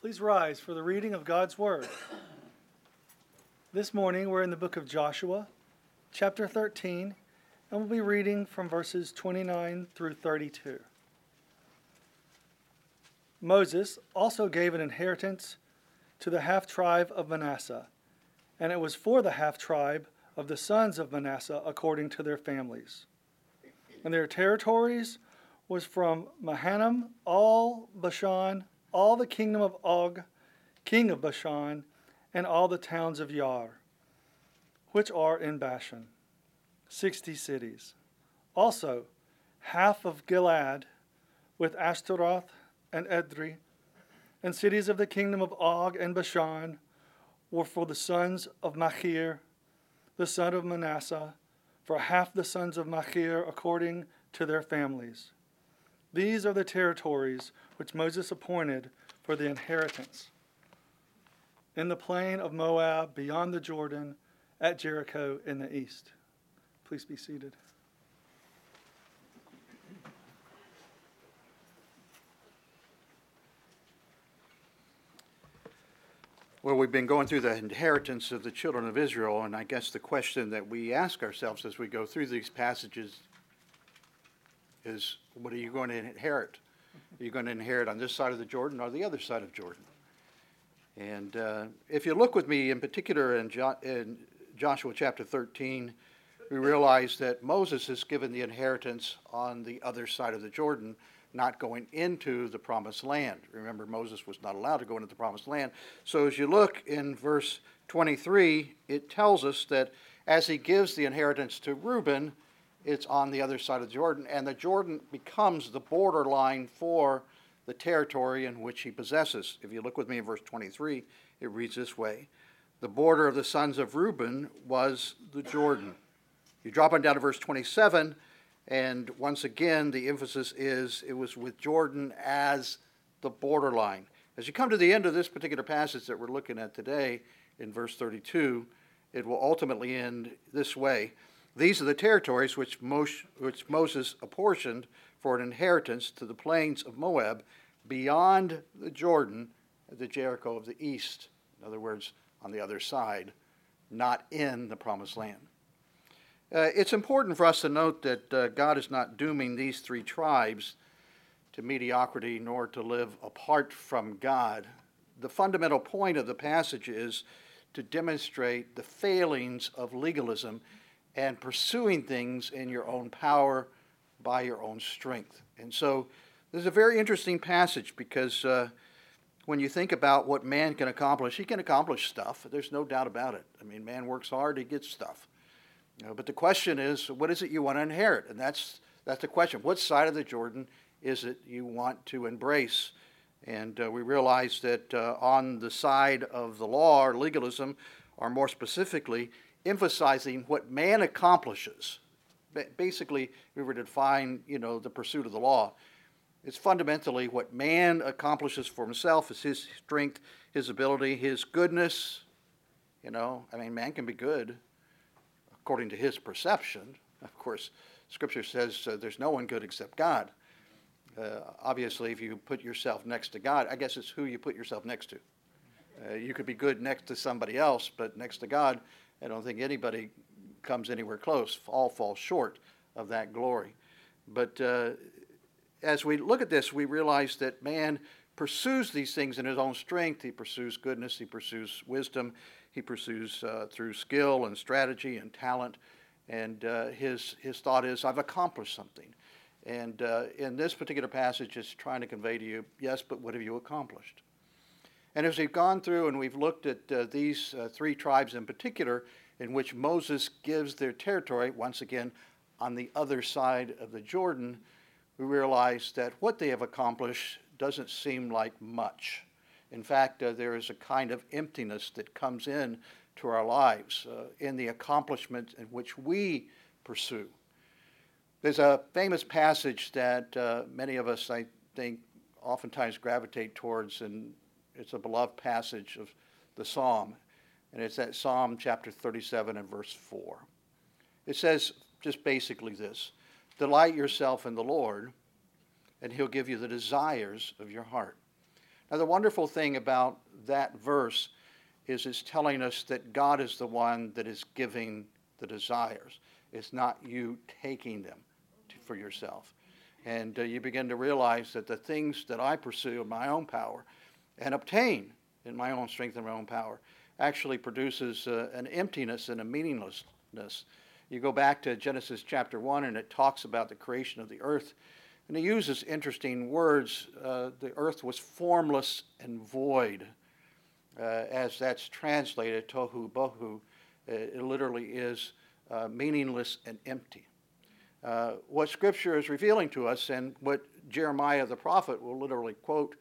Please rise for the reading of God's Word. This morning we're in the book of Joshua, chapter 13, and we'll be reading from verses 29 through 32. Moses also gave an inheritance to the half-tribe of Manasseh, and it was for the half-tribe of the sons of Manasseh according to their families. And their territories was from Mahanaim, all Bashan, all the kingdom of Og, king of Bashan, and all the towns of Yar, which are in Bashan, 60 cities. Also, half of Gilead, with Ashtaroth and Edrei, and cities of the kingdom of Og and Bashan, were for the sons of Machir, the son of Manasseh, for half the sons of Machir according to their families. These are the territories which Moses appointed for the inheritance in the plain of Moab beyond the Jordan at Jericho in the east. Please be seated. Well, we've been going through the inheritance of the children of Israel, and I guess the question that we ask ourselves as we go through these passages is, what are you going to inherit? Are you going to inherit on this side of the Jordan or the other side of Jordan? And if you look with me in particular in Joshua chapter 13, we realize that Moses is given the inheritance on the other side of the Jordan, not going into the promised land. Remember, Moses was not allowed to go into the promised land. So as you look in verse 23, it tells us that as he gives the inheritance to Reuben, it's on the other side of the Jordan, and the Jordan becomes the borderline for the territory in which he possesses. If you look with me in verse 23, it reads this way: the border of the sons of Reuben was the Jordan. You drop on down to verse 27, and once again, the emphasis is it was with Jordan as the borderline. As you come to the end of this particular passage that we're looking at today, in verse 32, it will ultimately end this way: these are the territories which Moses apportioned for an inheritance to the plains of Moab beyond the Jordan at the Jericho of the east. In other words, on the other side, not in the promised land. It's important for us to note that God is not dooming these three tribes to mediocrity nor to live apart from God. The fundamental point of the passage is to demonstrate the failings of legalism and pursuing things in your own power by your own strength. And so this is a very interesting passage because when you think about what man can accomplish, he can accomplish stuff. There's no doubt about it. I mean, man works hard, he gets stuff. But the question is, what is it you want to inherit? And that's the question. What side of the Jordan is it you want to embrace? And we realize that on the side of the law or legalism, or more specifically, emphasizing what man accomplishes. Basically, if we were to define, the pursuit of the law, it's fundamentally what man accomplishes for himself is his strength, his ability, his goodness. Man can be good according to his perception. Of course, Scripture says there's no one good except God. Obviously, if you put yourself next to God, I guess it's who you put yourself next to. You could be good next to somebody else, but next to God, I don't think anybody comes anywhere close. All fall short of that glory. But as we look at this, we realize that man pursues these things in his own strength. He pursues goodness. He pursues wisdom. He pursues through skill and strategy and talent. And his thought is, I've accomplished something. And in this particular passage, it's trying to convey to you, yes, but what have you accomplished? And as we've gone through and we've looked at these three tribes in particular, in which Moses gives their territory, once again, on the other side of the Jordan, we realize that what they have accomplished doesn't seem like much. In fact, there is a kind of emptiness that comes in to our lives in the accomplishment in which we pursue. There's a famous passage that many of us, I think, oftentimes gravitate towards, and it's a beloved passage of the Psalm, and it's that Psalm chapter 37 and verse 4. It says just basically this: delight yourself in the Lord, and he'll give you the desires of your heart. Now, the wonderful thing about that verse is it's telling us that God is the one that is giving the desires. It's not you taking them for yourself. And you begin to realize that the things that I pursue in my own power and obtain in my own strength and my own power actually produces an emptiness and a meaninglessness. You go back to Genesis chapter 1 and it talks about the creation of the earth. And it uses interesting words. The earth was formless and void. As that's translated, tohu bohu, it literally is meaningless and empty. What Scripture is revealing to us, and what Jeremiah the prophet will literally quote,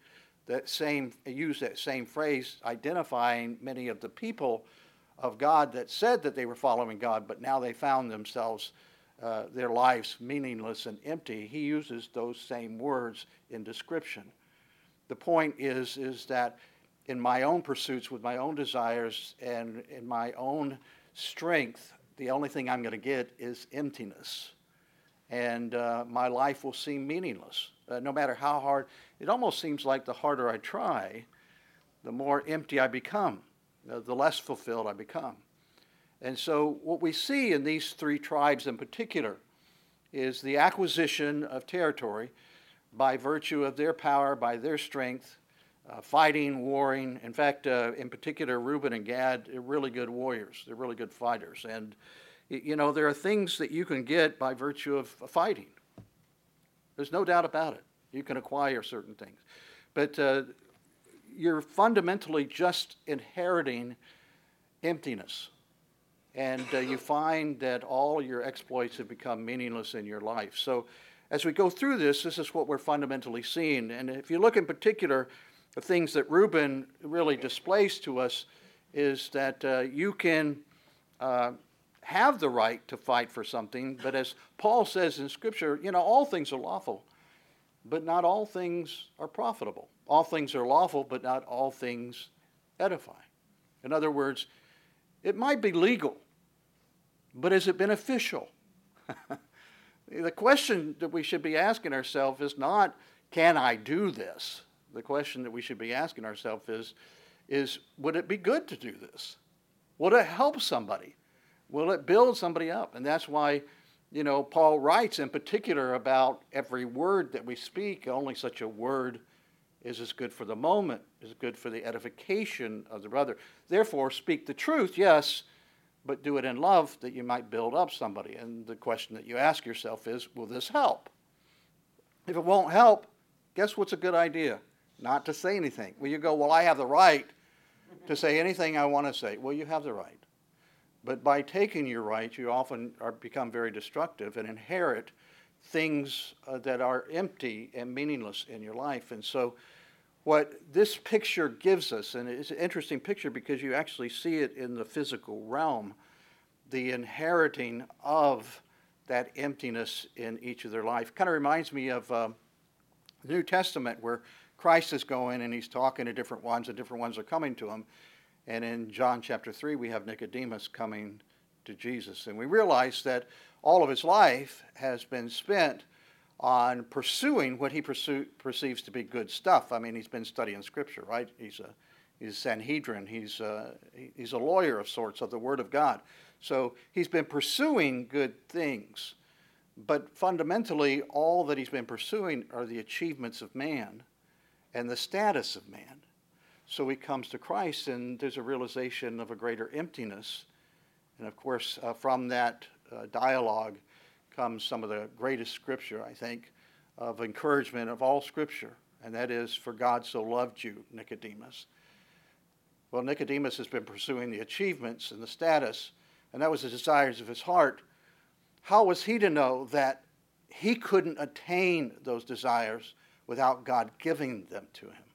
use that same phrase, identifying many of the people of God that said that they were following God, but now they found themselves, their lives meaningless and empty. He uses those same words in description. The point is that in my own pursuits, with my own desires, and in my own strength, the only thing I'm going to get is emptiness. And my life will seem meaningless, no matter how hard. It almost seems like the harder I try, the more empty I become, the less fulfilled I become. And so what we see in these three tribes in particular is the acquisition of territory by virtue of their power, by their strength, fighting, warring. In fact, in particular, Reuben and Gad are really good warriors. They're really good fighters. And, you know, there are things that you can get by virtue of fighting. There's no doubt about it. You can acquire certain things. But you're fundamentally just inheriting emptiness. And you find that all your exploits have become meaningless in your life. So as we go through this is what we're fundamentally seeing. And if you look in particular, the things that Reuben really displays to us is that you can have the right to fight for something, but as Paul says in Scripture, you know, all things are lawful, but not all things are profitable. All things are lawful, but not all things edify. In other words, it might be legal, but is it beneficial? The question that we should be asking ourselves is not, can I do this? The question that we should be asking ourselves is would it be good to do this? Will it help somebody? Will it build somebody up? And that's why, you know, Paul writes in particular about every word that we speak. Only such a word is as good for the moment, is good for the edification of the brother. Therefore, speak the truth, yes, but do it in love that you might build up somebody. And the question that you ask yourself is, will this help? If it won't help, guess what's a good idea? Not to say anything. Well, you go, well, I have the right to say anything I want to say. Well, you have the right. But by taking your right, you often become very destructive and inherit things that are empty and meaningless in your life. And so what this picture gives us, and it's an interesting picture because you actually see it in the physical realm, the inheriting of that emptiness in each of their life. Kind of reminds me of the New Testament where Christ is going and he's talking to different ones and different ones are coming to him. And in John chapter 3, we have Nicodemus coming to Jesus. And we realize that all of his life has been spent on pursuing what he perceives to be good stuff. I mean, he's been studying Scripture, right? He's a Sanhedrin. He's a lawyer of sorts of the Word of God. So he's been pursuing good things. But fundamentally, all that he's been pursuing are the achievements of man and the status of man. So he comes to Christ, and there's a realization of a greater emptiness. And of course, from that dialogue comes some of the greatest Scripture, I think, of encouragement of all Scripture. And that is, for God so loved you, Nicodemus. Well, Nicodemus has been pursuing the achievements and the status, and that was the desires of his heart. How was he to know that he couldn't attain those desires without God giving them to him?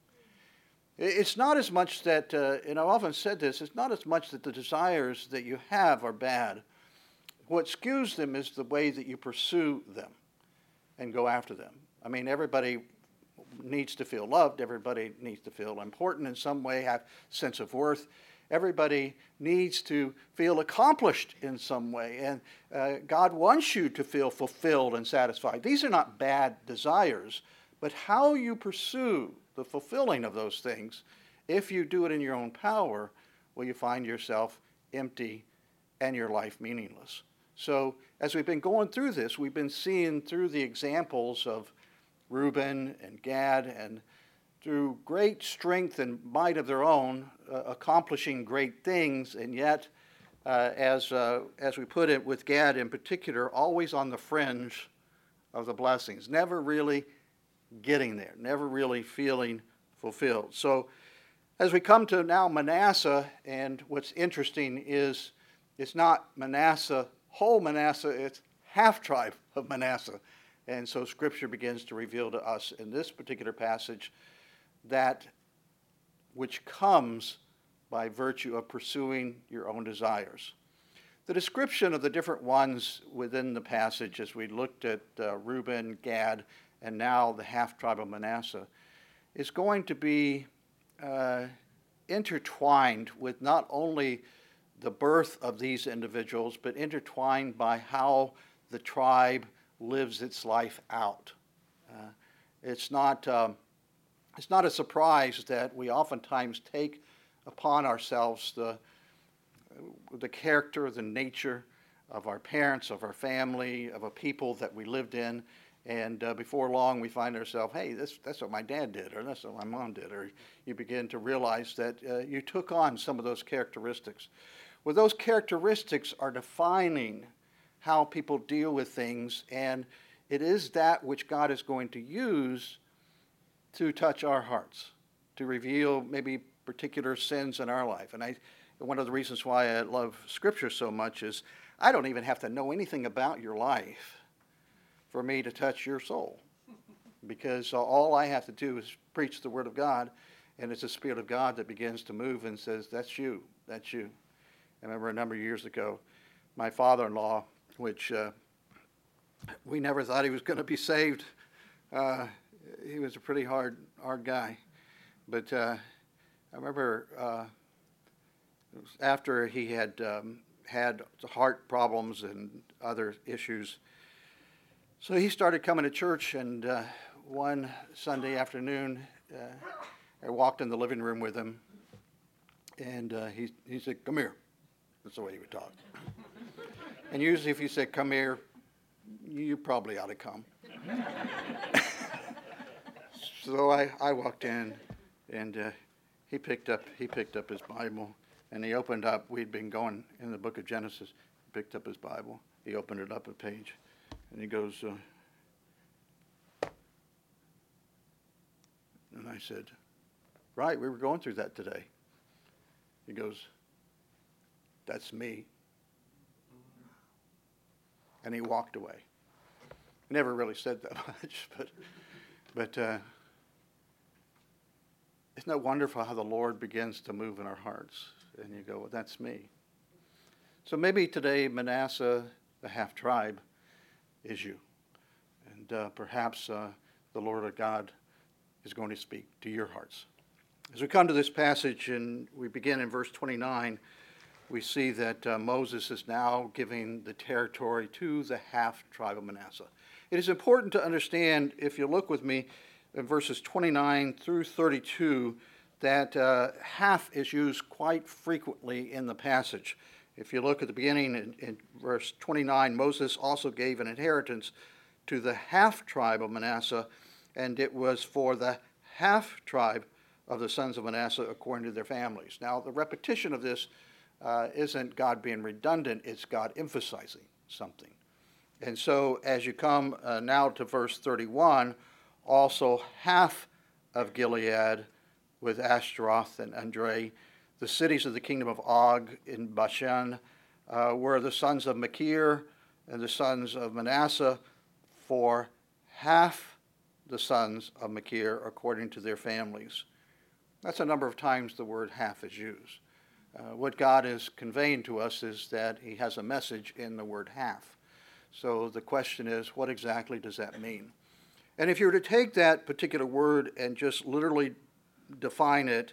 It's not as much that, and I've often said this, it's not as much that the desires that you have are bad. What skews them is the way that you pursue them and go after them. I mean, everybody needs to feel loved. Everybody needs to feel important in some way, have a sense of worth. Everybody needs to feel accomplished in some way. And God wants you to feel fulfilled and satisfied. These are not bad desires, but how you pursue the fulfilling of those things. If you do it in your own power, will you find yourself empty and your life meaningless? So as we've been going through this, we've been seeing through the examples of Reuben and Gad, and through great strength and might of their own, accomplishing great things, and yet, as we put it with Gad in particular, always on the fringe of the blessings, never really getting there, never really feeling fulfilled. So as we come to now Manasseh, and what's interesting is it's not Manasseh, whole Manasseh, it's half tribe of Manasseh. And so Scripture begins to reveal to us in this particular passage that which comes by virtue of pursuing your own desires. The description of the different ones within the passage, as we looked at Reuben, Gad, and now the half-tribe of Manasseh, is going to be intertwined with not only the birth of these individuals, but intertwined by how the tribe lives its life out. It's not a surprise that we oftentimes take upon ourselves the character, the nature of our parents, of our family, of a people that we lived in, and before long we find ourselves, hey, that's what my dad did, or that's what my mom did, or you begin to realize that you took on some of those characteristics. Well, those characteristics are defining how people deal with things, and it is that which God is going to use to touch our hearts, to reveal maybe particular sins in our life. And one of the reasons why I love Scripture so much is I don't even have to know anything about your life for me to touch your soul, because all I have to do is preach the Word of God, and it's the Spirit of God that begins to move and says, that's you, that's you. I remember a number of years ago, my father-in-law, which we never thought he was going to be saved. He was a pretty hard guy. But I remember after he had had heart problems and other issues, so he started coming to church, and one Sunday afternoon, I walked in the living room with him, and he said, "Come here." That's the way he would talk. And usually if you say, "Come here," you probably ought to come. So I walked in, and he picked up his Bible, and he opened up. We'd been going in the book of Genesis. He picked up his Bible. He opened it up a page, and he goes, and I said, "Right, we were going through that today." He goes, "That's me." And he walked away. He never really said that much, but isn't it wonderful how the Lord begins to move in our hearts? And you go, well, that's me. So maybe today Manasseh, the half-tribe, is you. And perhaps the Lord of God is going to speak to your hearts. As we come to this passage, and we begin in verse 29, we see that Moses is now giving the territory to the half-tribe of Manasseh. It is important to understand, if you look with me, in verses 29 through 32, that half is used quite frequently in the passage. If you look at the beginning in verse 29, Moses also gave an inheritance to the half-tribe of Manasseh, and it was for the half-tribe of the sons of Manasseh according to their families. Now, the repetition of this isn't God being redundant, it's God emphasizing something. And so as you come now to verse 31, also half of Gilead with Ashtaroth and Edrei, the cities of the kingdom of Og in Bashan, were the sons of Machir and the sons of Manasseh, for half the sons of Machir according to their families. That's a number of times the word half is used. What God is conveying to us is that he has a message in the word half. So the question is, what exactly does that mean? And if you were to take that particular word and just literally define it,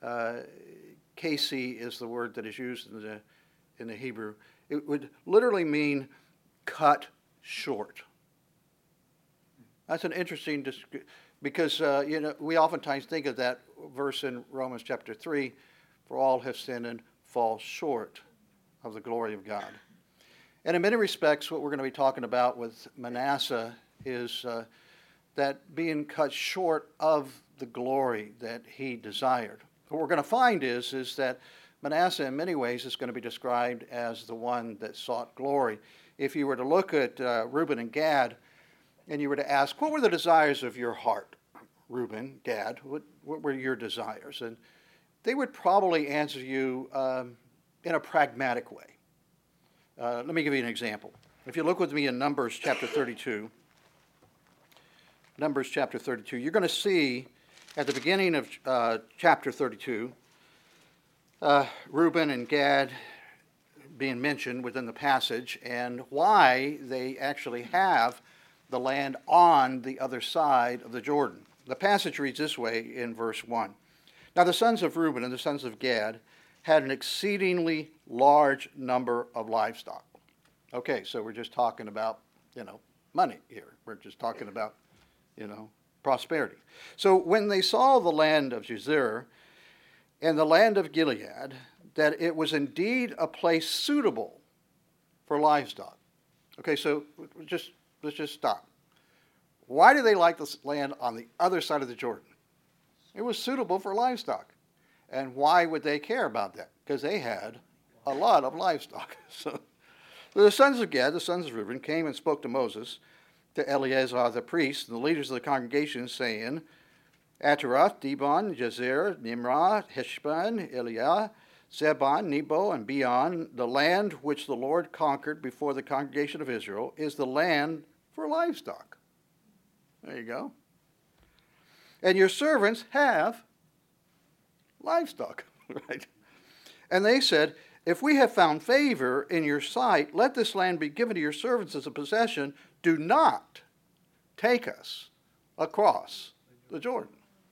kasi is the word that is used in the Hebrew. It would literally mean cut short. That's an interesting Because, we oftentimes think of that verse in Romans chapter 3, for all have sinned and fall short of the glory of God. And in many respects, what we're going to be talking about with Manasseh is that being cut short of the glory that he desired. What we're going to find is that Manasseh in many ways is going to be described as the one that sought glory. If you were to look at Reuben and Gad, and you were to ask, what were the desires of your heart? Reuben, Gad, what were your desires? And they would probably answer you in a pragmatic way. Let me give you an example. If you look with me in Numbers chapter 32, you're going to see at the beginning of chapter 32, Reuben and Gad being mentioned within the passage and why they actually have the land on the other side of the Jordan. The passage reads this way in verse 1. Now the sons of Reuben and the sons of Gad had an exceedingly large number of livestock. Okay, so we're just talking about, money here. We're just talking about, prosperity. So when they saw the land of Jazer and the land of Gilead, that it was indeed a place suitable for livestock. Okay, so let's just stop. Why do they like this land on the other side of the Jordan? It was suitable for livestock. And why would they care about that? Because they had a lot of livestock. So the sons of Gad, the sons of Reuben, came and spoke to Moses, to Eleazar the priest, and the leaders of the congregation, saying, Ataroth, Dibon, Jazer, Nimrah, Heshbon, Eliah, Zebon, Nebo, and Beon, the land which the Lord conquered before the congregation of Israel, is the land for livestock. There you go. And your servants have livestock, right? And they said, if we have found favor in your sight, let this land be given to your servants as a possession. Do not take us across the Jordan.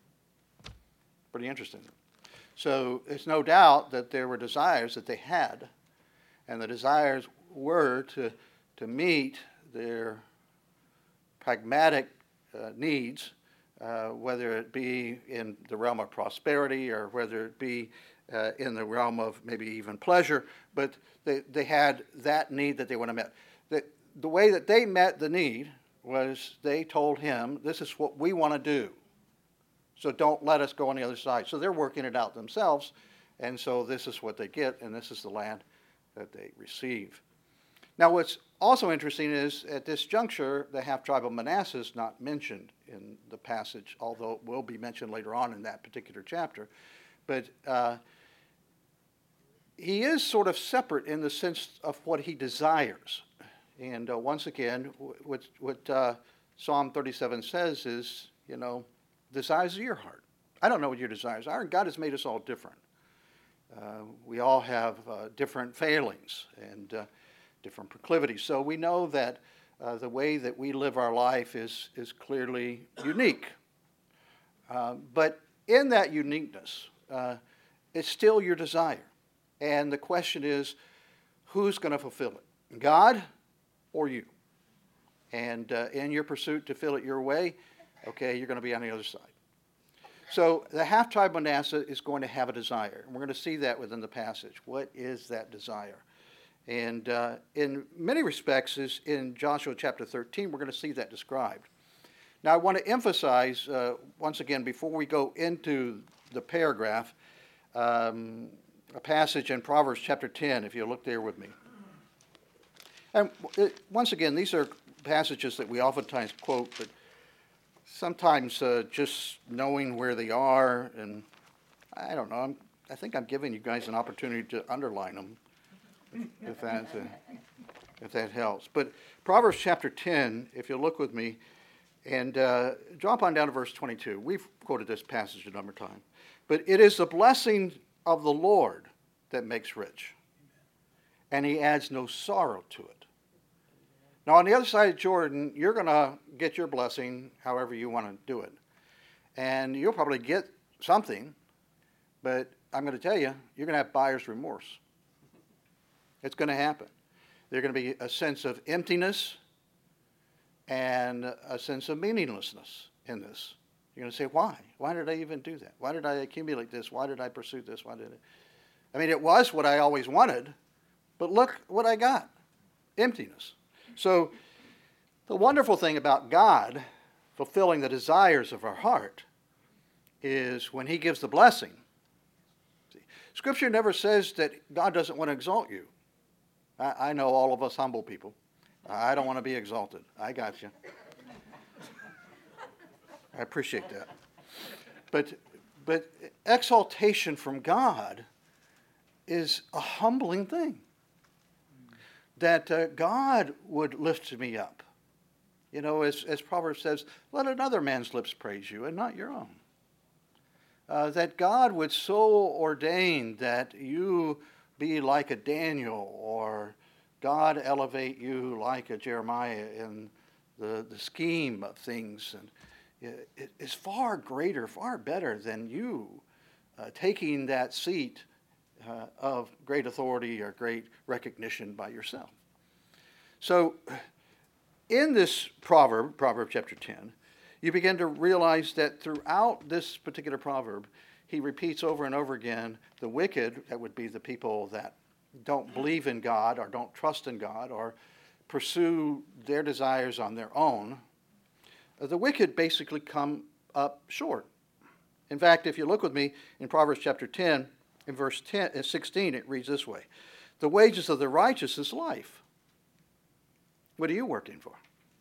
Pretty interesting. So it's no doubt that there were desires that they had, and the desires were to meet their pragmatic needs, whether it be in the realm of prosperity or whether it be in the realm of maybe even pleasure, but they had that need that they want to meet. The way that they met the need was they told him, this is what we want to do, so don't let us go on the other side. So they're working it out themselves, and so this is what they get, and this is the land that they receive. Now what's also interesting is at this juncture, the half-tribe of Manasseh is not mentioned in the passage, although it will be mentioned later on in that particular chapter. But he is sort of separate in the sense of what he desires. And once again, what Psalm 37 says is, desires of your heart. I don't know what your desires are. God has made us all different. We all have different failings and different proclivities. So we know that the way that we live our life is clearly unique. But in that uniqueness, it's still your desire. And the question is, who's going to fulfill it? God or you? And in your pursuit to fill it your way, okay, you're going to be on the other side. So the half-tribe Manasseh is going to have a desire. And we're going to see that within the passage. What is that desire? And in many respects, is in Joshua chapter 13, we're going to see that described. Now, I want to emphasize, once again, before we go into the paragraph, a passage in Proverbs chapter 10, if you look there with me. And once again, these are passages that we oftentimes quote, but sometimes just knowing where they are, and I don't know, I think I'm giving you guys an opportunity to underline them, if that helps. But Proverbs chapter 10, if you look with me, and drop on down to verse 22. We've quoted this passage a number of times. But it is the blessing of the Lord that makes rich, and he adds no sorrow to it. Now, on the other side of Jordan, you're going to get your blessing however you want to do it. And you'll probably get something, but I'm going to tell you, you're going to have buyer's remorse. It's going to happen. There's going to be a sense of emptiness and a sense of meaninglessness in this. You're going to say, why? Why did I even do that? Why did I accumulate this? Why did I pursue this? Why did it? I mean, it was what I always wanted, but look what I got. Emptiness. So the wonderful thing about God fulfilling the desires of our heart is when he gives the blessing. See, Scripture never says that God doesn't want to exalt you. I know all of us humble people. I don't want to be exalted. I got you. I appreciate that. But exaltation from God is a humbling thing. That God would lift me up. You know, as Proverbs says, let another man's lips praise you and not your own. That God would so ordain that you be like a Daniel, or God elevate you like a Jeremiah in the scheme of things. And it is far greater, far better than you taking that seat of great authority or great recognition by yourself. So in this proverb chapter 10, you begin to realize that throughout this particular proverb, he repeats over and over again the wicked, that would be the people that don't believe in God or don't trust in God or pursue their desires on their own. The wicked basically come up short. In fact, if you look with me in Proverbs chapter 10, in verse 16, it reads this way. The wages of the righteous is life. What are you working for?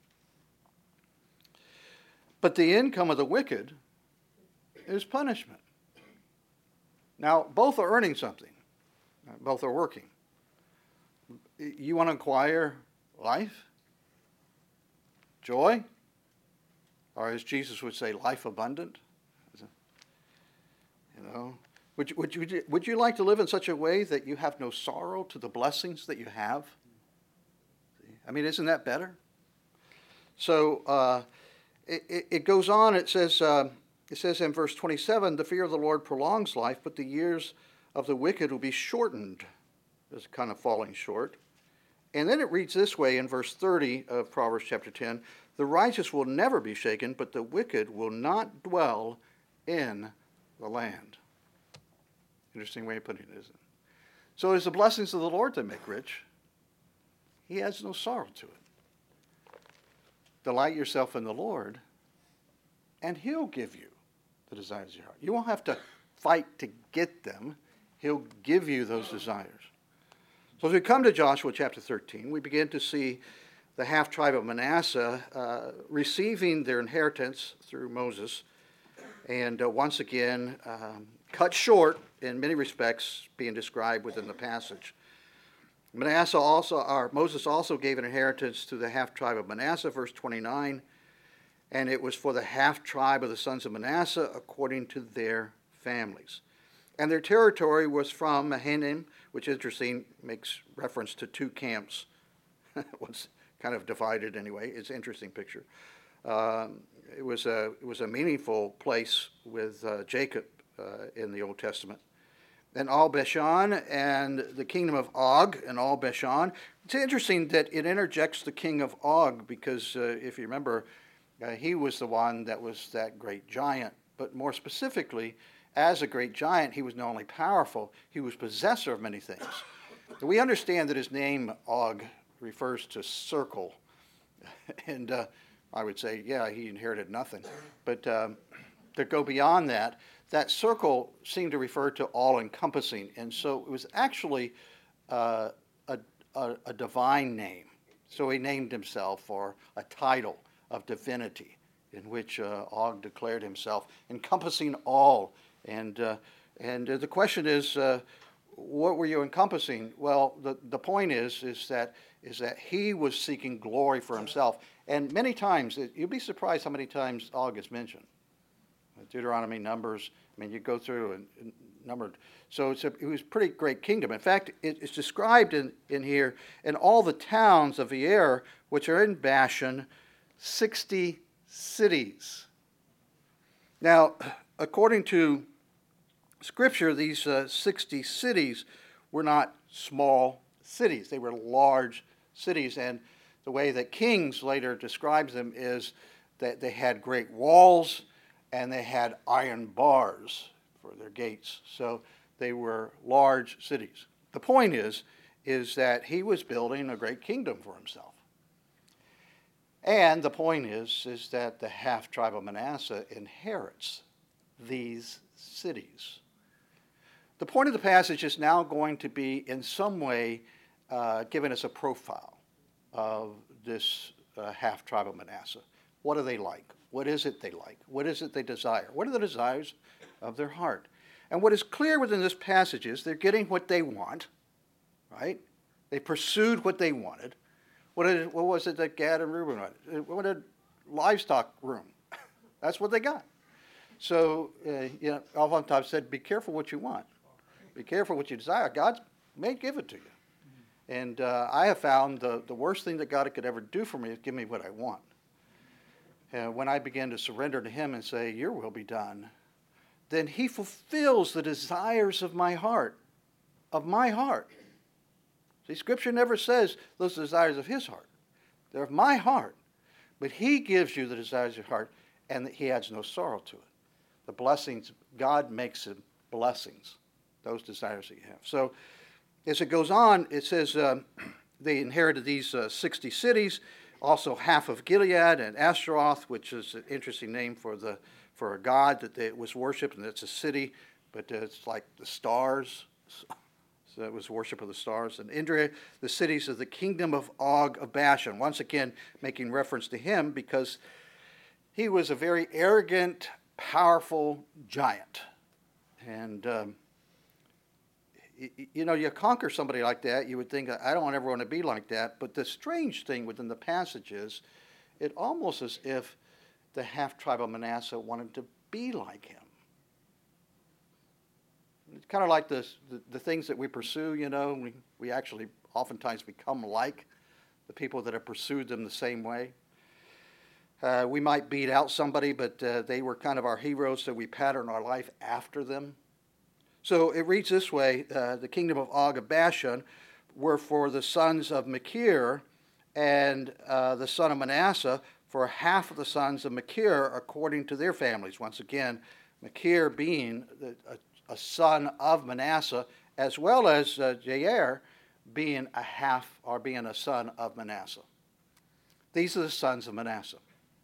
But the income of the wicked is punishment. Now, both are earning something. Both are working. You want to acquire life? Joy? Or as Jesus would say, life abundant? You know, would you like to live in such a way that you have no sorrow to the blessings that you have? I mean, isn't that better? So it goes on. It says in verse 27, the fear of the Lord prolongs life, but the years of the wicked will be shortened. It's kind of falling short. And then it reads this way in verse 30 of Proverbs chapter 10, the righteous will never be shaken, but the wicked will not dwell in the land. Interesting way of putting it, isn't it? So it's the blessings of the Lord that make rich. He has no sorrow to it. Delight yourself in the Lord, and he'll give you the desires of your heart. You won't have to fight to get them. He'll give you those desires. So as we come to Joshua chapter 13, we begin to see the half-tribe of Manasseh receiving their inheritance through Moses, and once again cut short in many respects being described within the passage. Moses also gave an inheritance to the half-tribe of Manasseh, verse 29, and it was for the half-tribe of the sons of Manasseh according to their families. And their territory was from Mahanaim, which is interesting, makes reference to two camps. Once kind of divided anyway. It's an interesting picture. It was a meaningful place with Jacob in the Old Testament. Then Al Bashan and the kingdom of Og and Al Bashan. It's interesting that it interjects the king of Og because if you remember, he was the one that was that great giant. But more specifically, as a great giant, he was not only powerful, he was possessor of many things. We understand that his name, Og, refers to circle. And I would say, yeah, he inherited nothing. But to go beyond that, that circle seemed to refer to all-encompassing. And so it was actually a divine name. So he named himself, or a title of divinity, in which Og declared himself, encompassing all. And the question is, what were you encompassing? Well, the point is that he was seeking glory for himself. And many times, you'll be surprised how many times Og is mentioned. Deuteronomy, Numbers, I mean, you go through and numbered. So it was a pretty great kingdom. In fact, it's described in here, in all the towns of the air, which are in Bashan, 60 cities. Now, according to Scripture, these 60 cities were not small cities. They were large cities. And the way that Kings later describes them is that they had great walls and they had iron bars for their gates. So they were large cities. The point is that he was building a great kingdom for himself. And the point is that the half tribe of Manasseh inherits these cities. The point of the passage is now going to be in some way giving us a profile of this half tribe of Manasseh. What are they like? What is it they like? What is it they desire? What are the desires of their heart? And what is clear within this passage is they're getting what they want, right? They pursued what they wanted. What was it that Gad and Reuben wanted? What a livestock room. That's what they got. So, oftentimes said, be careful what you want. Be careful what you desire. God may give it to you. And I have found the worst thing that God could ever do for me is give me what I want. And when I begin to surrender to Him and say, your will be done, then He fulfills the desires of my heart. Of my heart. See, Scripture never says those desires of His heart. They're of my heart. But He gives you the desires of your heart, and He adds no sorrow to it. The blessings, God makes them blessings, those desires that you have. So, as it goes on, it says they inherited these 60 cities, also half of Gilead and Ashtaroth, which is an interesting name for a god that was worshipped, and it's a city, but it's like the stars. So it was worship of the stars. And Indra, the cities of the kingdom of Og of Bashan. Once again, making reference to him because he was a very arrogant, powerful giant. And, you conquer somebody like that, you would think, I don't ever want to be like that. But the strange thing within the passage is, it almost as if the half-tribe of Manasseh wanted to be like him. It's kind of like the things that we pursue, we actually oftentimes become like the people that have pursued them the same way. We might beat out somebody, but they were kind of our heroes, so we pattern our life after them. So it reads this way, the kingdom of Og of Bashan were for the sons of Machir, and the son of Manasseh for half of the sons of Machir according to their families. Once again, Machir being a son of Manasseh, as well as Jair being a son of Manasseh. These are the sons of Manasseh.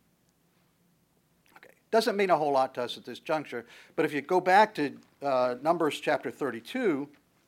Okay, doesn't mean a whole lot to us at this juncture, but if you go back to Numbers chapter 32,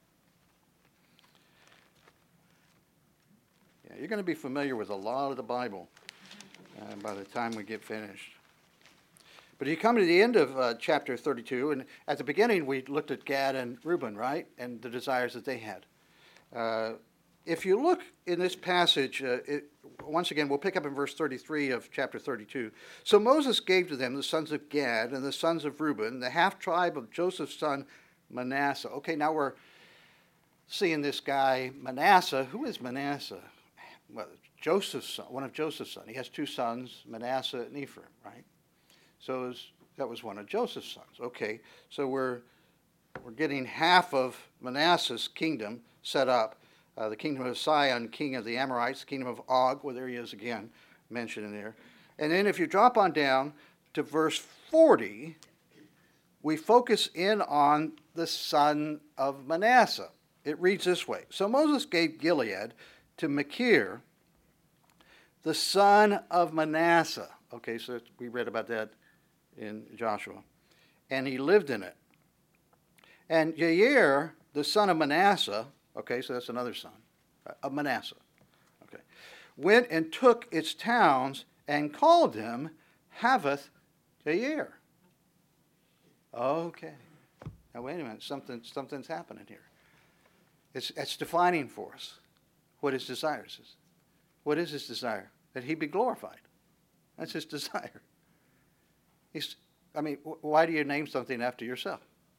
you're going to be familiar with a lot of the Bible by the time we get finished. But you come to the end of chapter 32, and at the beginning we looked at Gad and Reuben, right, and the desires that they had. If you look in this passage, once again, we'll pick up in verse 33 of chapter 32. So Moses gave to them the sons of Gad and the sons of Reuben, the half-tribe of Joseph's son Manasseh. Okay, now we're seeing this guy Manasseh. Who is Manasseh? Well, Joseph's son, one of Joseph's sons. He has two sons, Manasseh and Ephraim, right? So that was one of Joseph's sons. Okay, so we're getting half of Manasseh's kingdom set up. The kingdom of Sihon, king of the Amorites, the kingdom of Og, well, there he is again, mentioned in there. And then if you drop on down to verse 40, we focus in on the son of Manasseh. It reads this way. So Moses gave Gilead to Machir, the son of Manasseh. Okay, so we read about that in Joshua. And he lived in it. And Jair, the son of Manasseh, okay, so that's another son of Manasseh, okay, went and took its towns and called them Havoth Jair. Okay. Now wait a minute, something's happening here. It's defining for us what his desires is. What is his desire? That he be glorified. That's his desire. Why do you name something after yourself?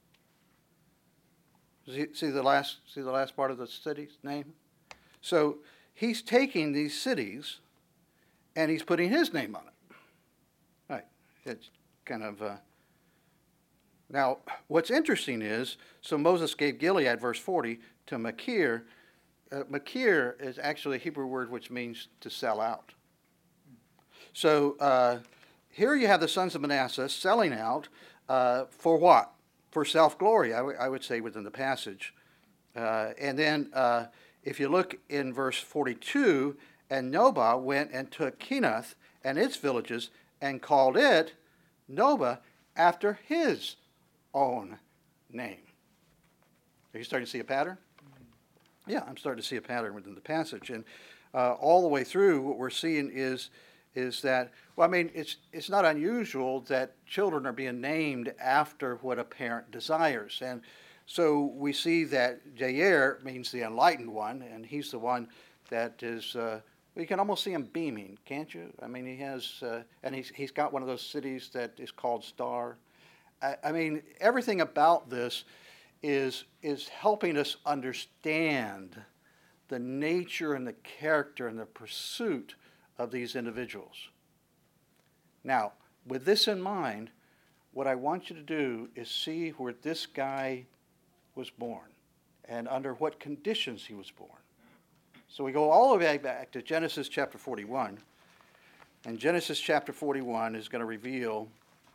See the last part of the city's name? So he's taking these cities and he's putting his name on it. Right. It's kind of... Now, what's interesting is, so Moses gave Gilead, verse 40, to Machir. Machir is actually a Hebrew word which means to sell out. So here you have the sons of Manasseh selling out for what? For self-glory, I would say, within the passage. And then if you look in verse 42, and Nobah went and took Kenath and its villages and called it Nobah after his own name. Are you starting to see a pattern? Yeah, I'm starting to see a pattern within the passage. And all the way through, what we're seeing is that, well, I mean, it's not unusual that children are being named after what a parent desires. And so we see that Jair means the enlightened one, and he's the one that is, you can almost see him beaming, can't you? I mean, he has, and he's got one of those cities that is called Star. I mean, everything about this is helping us understand the nature and the character and the pursuit of these individuals. Now, with this in mind, what I want you to do is see where this guy was born and under what conditions he was born. So we go all the way back to Genesis chapter 41. And Genesis chapter 41 is going to reveal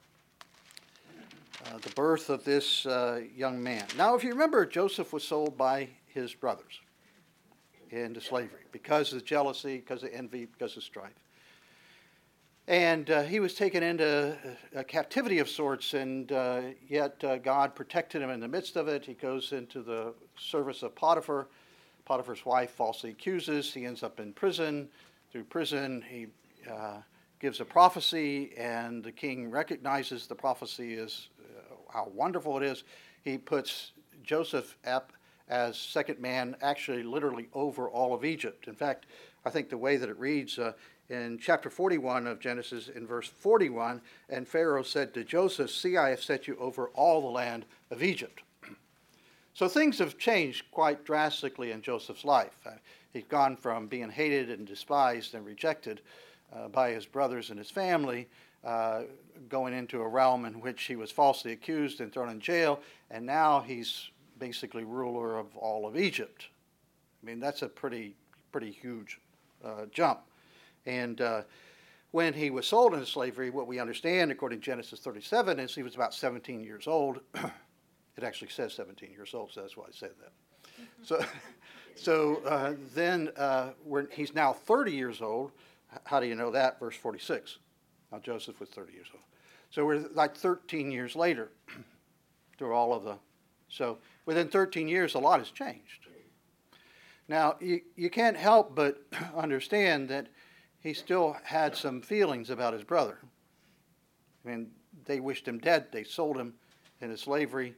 the birth of this young man. Now, if you remember, Joseph was sold by his brothers into slavery because of jealousy, because of envy, because of strife. And he was taken into a captivity of sorts, and yet God protected him in the midst of it. He goes into the service of Potiphar. Potiphar's wife falsely accuses. He ends up in prison. Through prison, he gives a prophecy, and the king recognizes the prophecy as how wonderful it is. He puts Joseph up as second man, actually literally over all of Egypt. In fact, I think the way that it reads in chapter 41 of Genesis, in verse 41, and Pharaoh said to Joseph, "See, I have set you over all the land of Egypt." So things have changed quite drastically in Joseph's life. He's gone from being hated and despised and rejected by his brothers and his family, going into a realm in which he was falsely accused and thrown in jail, and now he's basically ruler of all of Egypt. I mean, that's a pretty huge jump. And when he was sold into slavery, what we understand, according to Genesis 37, is he was about 17 years old. It actually says 17 years old, so that's why I said that. So then he's now 30 years old. How do you know that? Verse 46. Now Joseph was 30 years old. So we're like 13 years later through all of the... So within 13 years, a lot has changed. Now, you can't help but understand that he still had some feelings about his brother. I mean, they wished him dead. They sold him into slavery.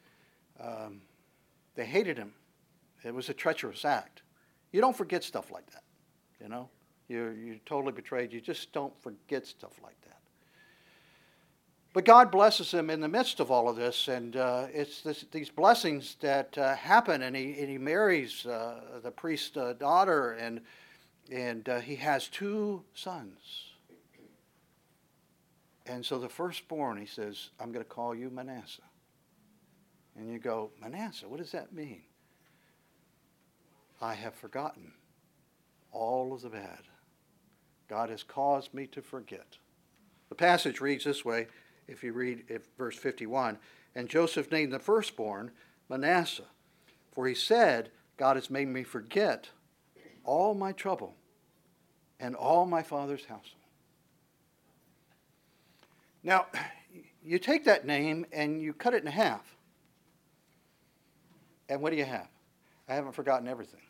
They hated him. It was a treacherous act. You don't forget stuff like that, you know. You're totally betrayed. You just don't forget stuff like that. But God blesses him in the midst of all of this, and it's these blessings that happen, and he marries the priest's daughter, and he has two sons. And so the firstborn, he says, "I'm going to call you Manasseh." And you go, "Manasseh, what does that mean?" I have forgotten all of the bad. God has caused me to forget. The passage reads this way, if you read verse 51, "And Joseph named the firstborn Manasseh, for he said, God has made me forget all my trouble and all my father's household." Now, you take that name and you cut it in half. And what do you have? I haven't forgotten everything.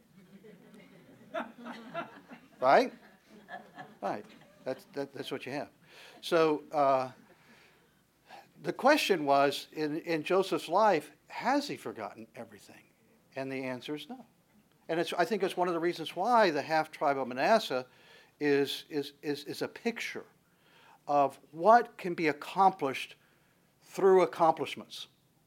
Right? Right. That's what you have. So the question was, in Joseph's life, has he forgotten everything? And the answer is no. And I think it's one of the reasons why the half-tribe of Manasseh is a picture of what can be accomplished through accomplishments.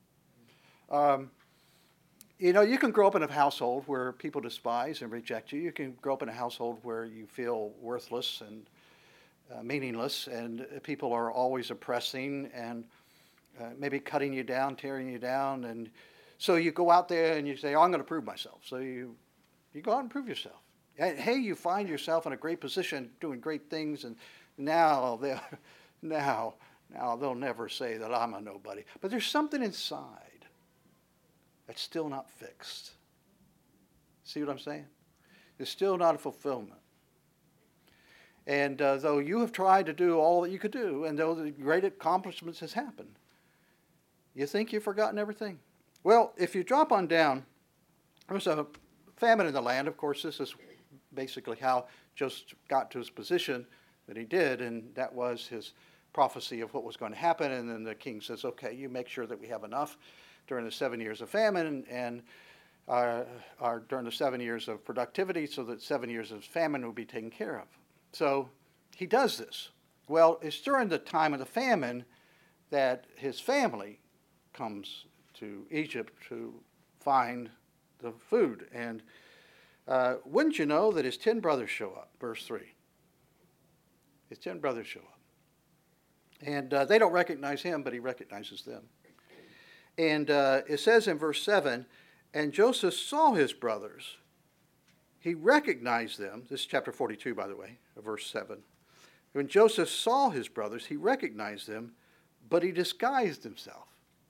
You know, you can grow up in a household where people despise and reject you. You can grow up in a household where you feel worthless and meaningless, and people are always oppressing and maybe cutting you down, tearing you down. And so you go out there and you say, "Oh, I'm going to prove myself." So you go out and prove yourself. And hey, you find yourself in a great position, doing great things, and now they'll never say that I'm a nobody. But there's something inside that's still not fixed. See what I'm saying? It's still not a fulfillment. And though you have tried to do all that you could do, and though the great accomplishments has happened, you think you've forgotten everything? Well, if you drop on down, there was a famine in the land. Of course, this is basically how Joseph got to his position that he did, and that was his prophecy of what was going to happen. And then the king says, okay, you make sure that we have enough during the 7 years of famine and during the 7 years of productivity, so that 7 years of famine will be taken care of. So he does this. Well, it's during the time of the famine that his family comes to Egypt to find the food. And wouldn't you know that his 10 brothers show up, verse 3. His 10 brothers show up. And they don't recognize him, but he recognizes them. And it says in verse 7, and Joseph saw his brothers. He recognized them. This is chapter 42, by the way, verse 7. When Joseph saw his brothers, he recognized them, but he disguised himself.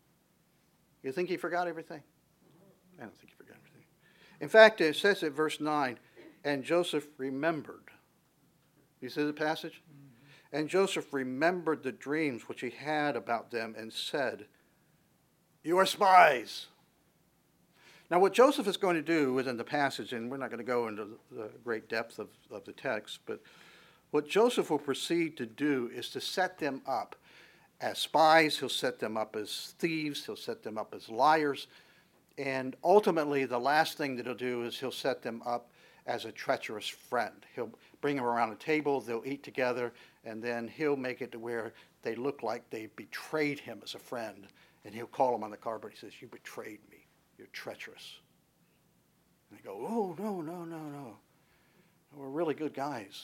You think he forgot everything? I don't think he forgot everything. In fact, it says in verse 9, and Joseph remembered. You see the passage? Mm-hmm. And Joseph remembered the dreams which he had about them and said, you are spies. Now, what Joseph is going to do within the passage, and we're not going to go into the great depth of the text, but what Joseph will proceed to do is to set them up as spies. He'll set them up as thieves. He'll set them up as liars. And ultimately, the last thing that he'll do is he'll set them up as a treacherous friend. He'll bring them around a table. They'll eat together. And then he'll make it to where they look like they betrayed him as a friend. And he'll call them on the carpet. He says, you betrayed me. You're treacherous. And they go, oh, no. We're really good guys.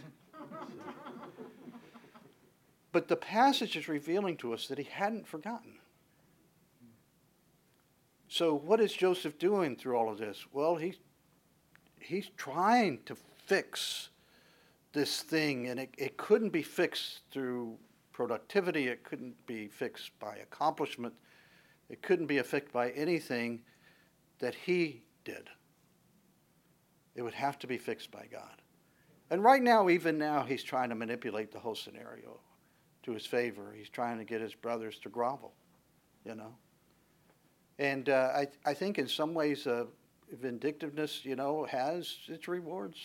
But the passage is revealing to us that he hadn't forgotten. So what is Joseph doing through all of this? Well, he's trying to fix this thing, and it couldn't be fixed through productivity. It couldn't be fixed by accomplishment. It couldn't be affected by anything that he did. It would have to be fixed by God. And right now, even now, he's trying to manipulate the whole scenario to his favor. He's trying to get his brothers to grovel, you know. And I think in some ways, vindictiveness, has its rewards.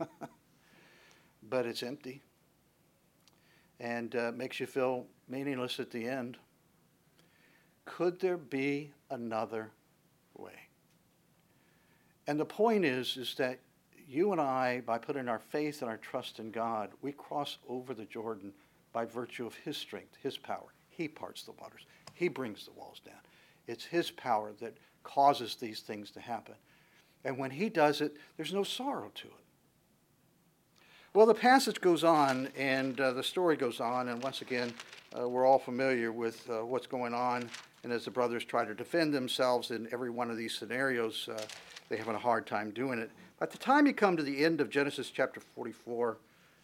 But it's empty. And makes you feel meaningless at the end. Could there be another way? And the point is that you and I, by putting our faith and our trust in God, we cross over the Jordan by virtue of his strength, his power. He parts the waters. He brings the walls down. It's his power that causes these things to happen. And when he does it, there's no sorrow to it. Well, the passage goes on, and the story goes on, and once again, we're all familiar with what's going on. And as the brothers try to defend themselves in every one of these scenarios, they're having a hard time doing it. By the time you come to the end of Genesis chapter 44,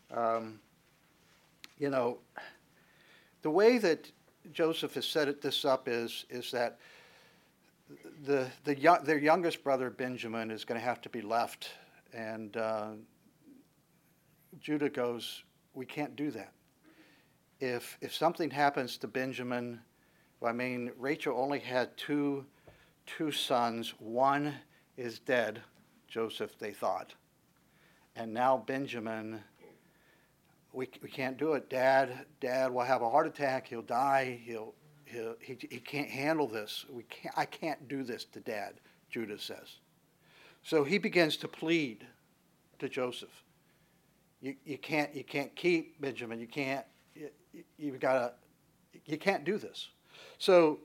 the way that Joseph has set this up is that their youngest brother Benjamin is going to have to be left, and Judah goes, we can't do that. If something happens to Benjamin, Rachel only had two sons. One is dead, Joseph, they thought. And now Benjamin, we can't do it. Dad will have a heart attack. He'll die. He can't handle this. I can't do this to Dad, Judah says. So he begins to plead to Joseph. You can't keep Benjamin. You can't do this. So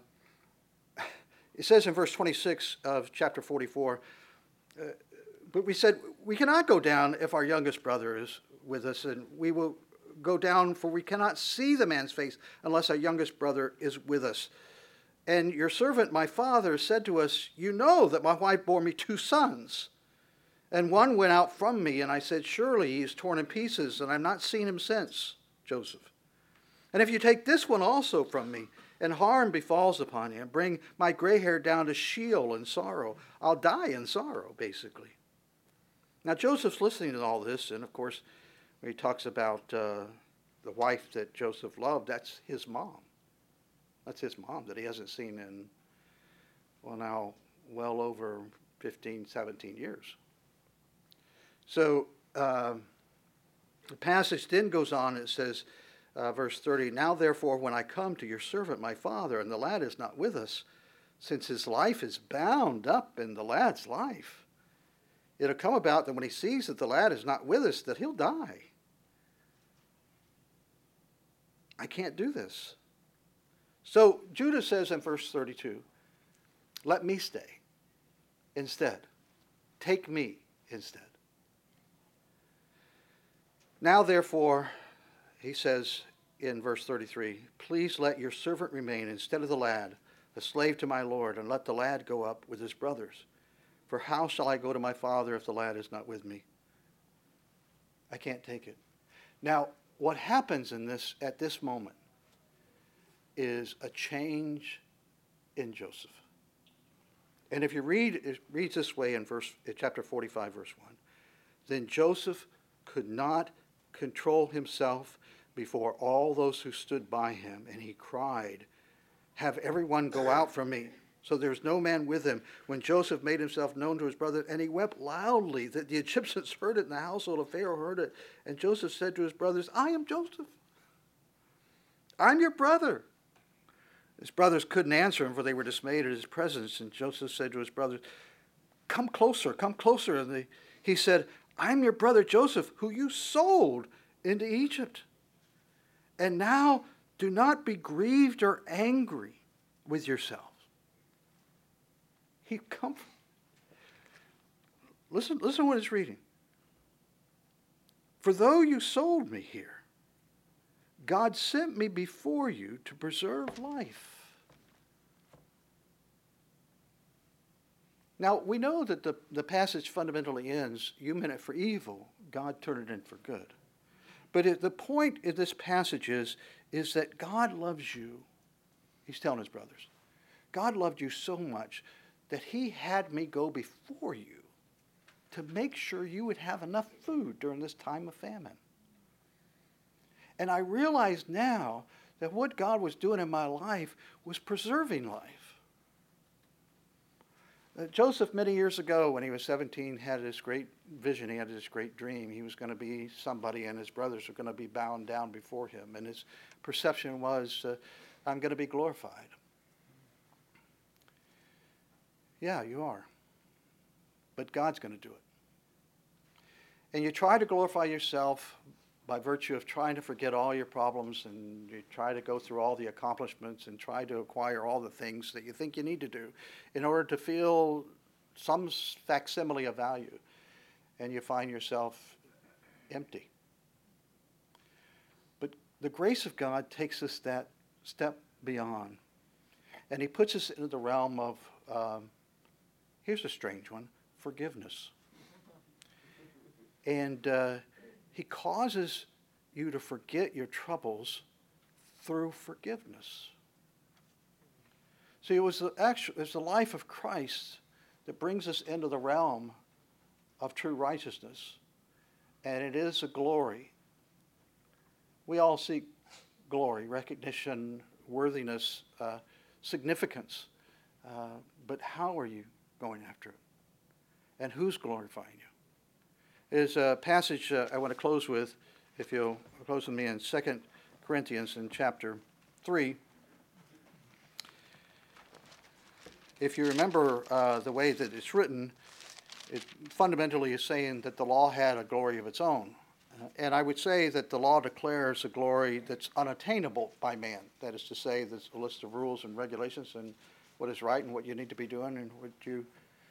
it says in verse 26 of chapter 44, but we said, we cannot go down if our youngest brother is with us, and we will go down, for we cannot see the man's face unless our youngest brother is with us. And your servant, my father, said to us, you know that my wife bore me 2 sons. And one went out from me, and I said, surely he is torn in pieces, and I've not seen him since, Joseph. And if you take this one also from me, and harm befalls upon him, bring my gray hair down to Sheol in sorrow, I'll die in sorrow, basically. Now Joseph's listening to all this, and of course, when he talks about the wife that Joseph loved, that's his mom. That's his mom that he hasn't seen in, now well over 15, 17 years. So the passage then goes on, it says, verse 30, now therefore when I come to your servant my father, and the lad is not with us, since his life is bound up in the lad's life, it'll come about that when he sees that the lad is not with us, that he'll die. I can't do this. So Judah says in verse 32, let me stay instead. Take me instead. Now therefore, he says in verse 33, please let your servant remain instead of the lad, a slave to my Lord, and let the lad go up with his brothers. For how shall I go to my father if the lad is not with me? I can't take it. Now, what happens at this moment is a change in Joseph. And if you read, it reads this way in chapter 45, verse 1. Then Joseph could not control himself before all those who stood by him, and he cried, have everyone go out from me. So there was no man with him when Joseph made himself known to his brother, and he wept loudly that the Egyptians heard it, and the household of Pharaoh heard it. And Joseph said to his brothers, I am Joseph. I'm your brother. His brothers couldn't answer him, for they were dismayed at his presence. And Joseph said to his brothers, come closer, come closer. And he said, I'm your brother Joseph, who you sold into Egypt. And now do not be grieved or angry with yourselves. Listen to what it's reading. For though you sold me here, God sent me before you to preserve life. Now, we know that the passage fundamentally ends, you meant it for evil, God turned it in for good. But the point in this passage is that God loves you. He's telling his brothers, God loved you so much that he had me go before you to make sure you would have enough food during this time of famine. And I realize now that what God was doing in my life was preserving life. Joseph, many years ago, when he was 17, had this great vision. He had this great dream. He was going to be somebody, and his brothers were going to be bound down before him. And his perception was, I'm going to be glorified. Yeah, you are. But God's going to do it. And you try to glorify yourself by virtue of trying to forget all your problems, and you try to go through all the accomplishments and try to acquire all the things that you think you need to do in order to feel some facsimile of value, and you find yourself empty. But the grace of God takes us that step beyond, and he puts us into the realm of, here's a strange one, forgiveness. And he causes you to forget your troubles through forgiveness. See, it was the life of Christ that brings us into the realm of true righteousness. And it is a glory. We all seek glory, recognition, worthiness, significance. But how are you going after it? And who's glorifying you? There's a passage I want to close with, if you'll close with me, in 2 Corinthians in chapter 3. If you remember the way that it's written, it fundamentally is saying that the law had a glory of its own. And I would say that the law declares a glory that's unattainable by man. That is to say, there's a list of rules and regulations and what is right and what you need to be doing and what you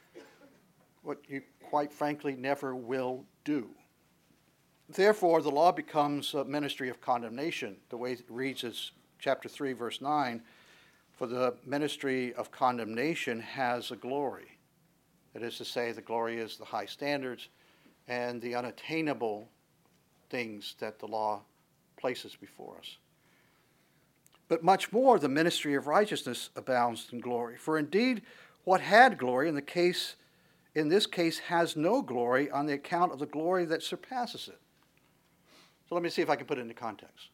quite frankly never will do. Therefore, the law becomes a ministry of condemnation. The way it reads is chapter 3, verse 9, for the ministry of condemnation has a glory. That is to say, the glory is the high standards and the unattainable things that the law places before us. But much more, the ministry of righteousness abounds in glory. For indeed, what had glory in this case has no glory on the account of the glory that surpasses it. So let me see if I can put it into context.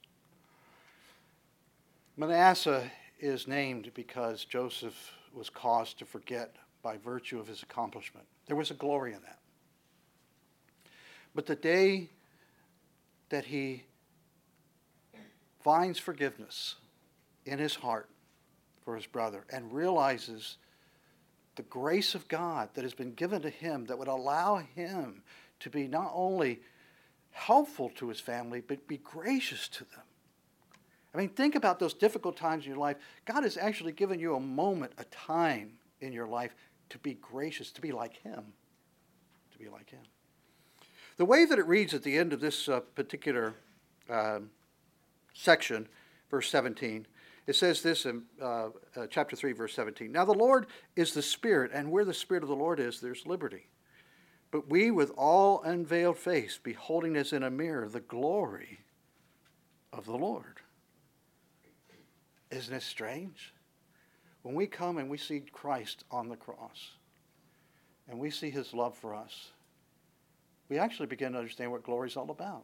Manasseh is named because Joseph was caused to forget by virtue of his accomplishment. There was a glory in that. But the day that he finds forgiveness in his heart for his brother and realizes the grace of God that has been given to him that would allow him to be not only helpful to his family, but be gracious to them. I mean, think about those difficult times in your life. God has actually given you a moment, a time in your life to be gracious, to be like him. To be like him. The way that it reads at the end of this particular section, verse 17, it says this in chapter 3, verse 17. Now the Lord is the Spirit, and where the Spirit of the Lord is, there's liberty. But we, with all unveiled face, beholding as in a mirror the glory of the Lord. Isn't it strange? When we come and we see Christ on the cross, and we see his love for us, we actually begin to understand what glory is all about.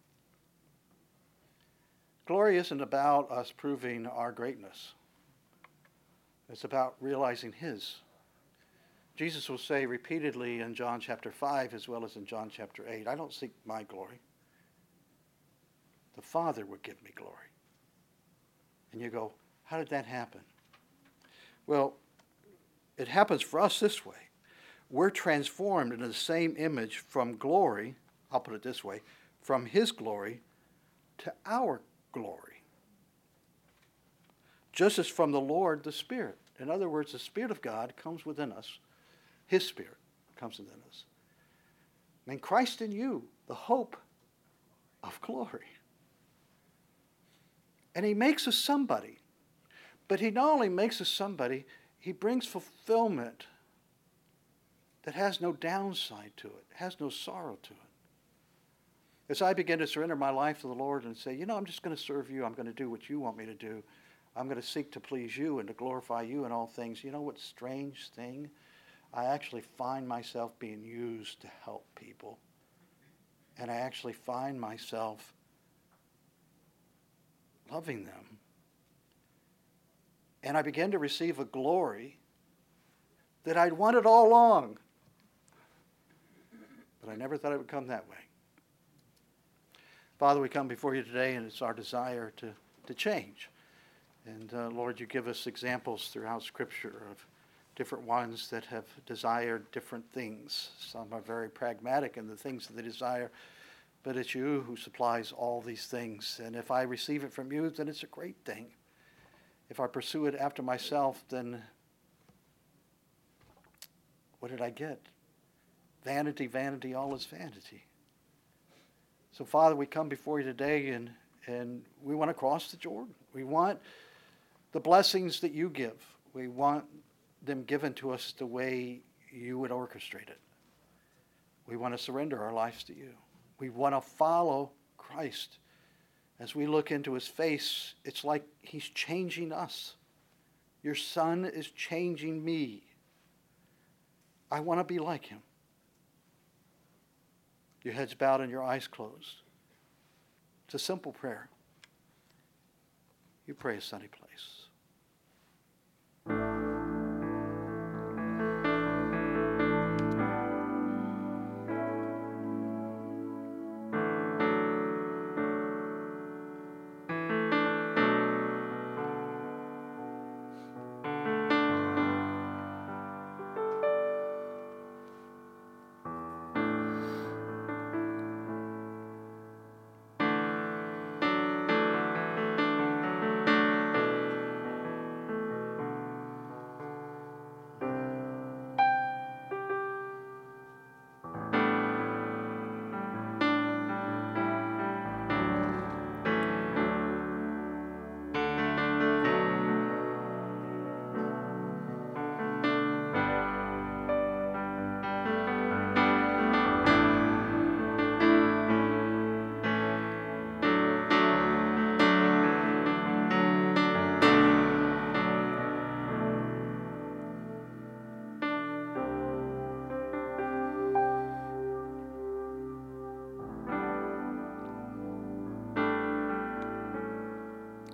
Glory isn't about us proving our greatness. It's about realizing his. Jesus will say repeatedly in John chapter 5 as well as in John chapter 8, I don't seek my glory. The Father would give me glory. And you go, how did that happen? Well, it happens for us this way. We're transformed into the same image from glory, I'll put it this way, from his glory to our glory. Just as from the Lord, the Spirit. In other words, the Spirit of God comes within us. His Spirit comes within us. And Christ in you, the hope of glory. And he makes us somebody. But he not only makes us somebody, he brings fulfillment that has no downside to it, has no sorrow to it. As I begin to surrender my life to the Lord and say, I'm just going to serve you. I'm going to do what you want me to do. I'm going to seek to please you and to glorify you in all things. You know what strange thing? I actually find myself being used to help people. And I actually find myself loving them. And I begin to receive a glory that I'd wanted all along. But I never thought it would come that way. Father, we come before you today, and it's our desire to change. And Lord, you give us examples throughout Scripture of different ones that have desired different things. Some are very pragmatic in the things that they desire, but it's you who supplies all these things. And if I receive it from you, then it's a great thing. If I pursue it after myself, then what did I get? Vanity, vanity, all is vanity. So, Father, we come before you today, and we want to cross the Jordan. We want the blessings that you give. We want them given to us the way you would orchestrate it. We want to surrender our lives to you. We want to follow Christ. As we look into his face, it's like he's changing us. Your Son is changing me. I want to be like him. Your head's bowed and your eyes closed. It's a simple prayer. You pray a sunny place.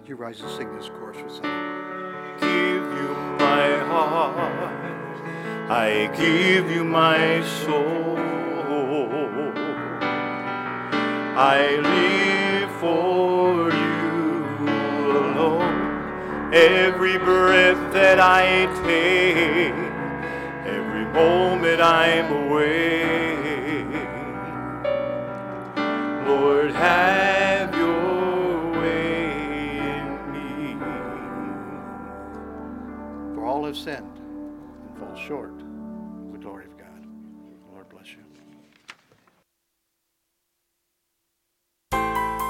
You rise and sing this chorus with us. Give you my heart, I give you my soul. I live for you alone. Every breath that I take, every moment I'm away. Lord, have your way in me. For all have sinned and fall short